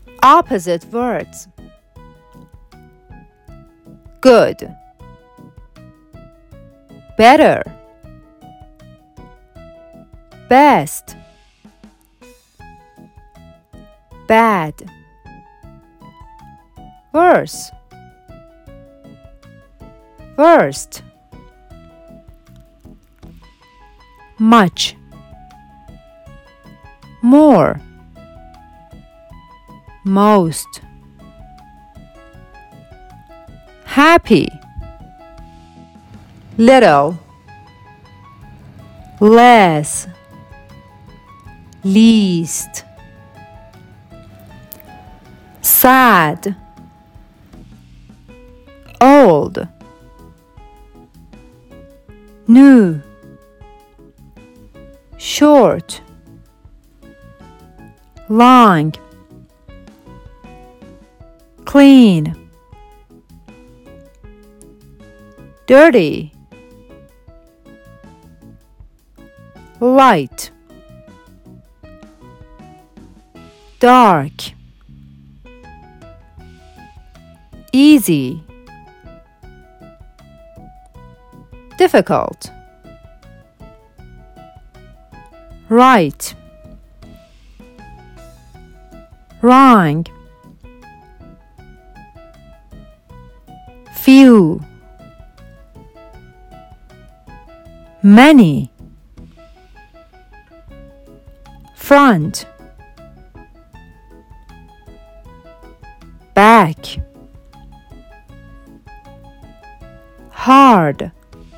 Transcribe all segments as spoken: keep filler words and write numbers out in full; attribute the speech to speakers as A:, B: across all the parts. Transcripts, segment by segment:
A: Opposite words. Good, better, best, bad, worse, worst, much, more, most, happy, little, less, least, sad, old, new, short, long, clean, dirty, light, dark, easy, difficult, right, wrong, few, many, front, back, hard,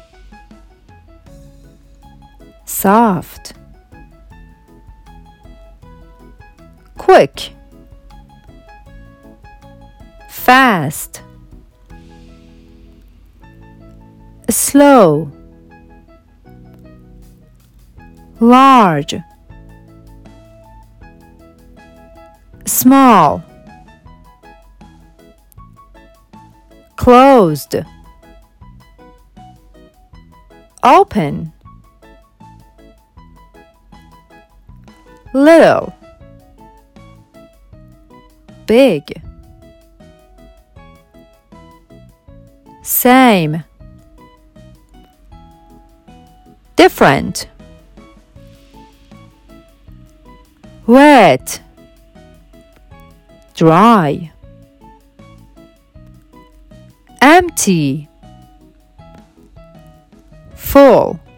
A: soft, quick, fast, slow, large, small, closed, open, little, big, same, different, wet, dry, empty, full.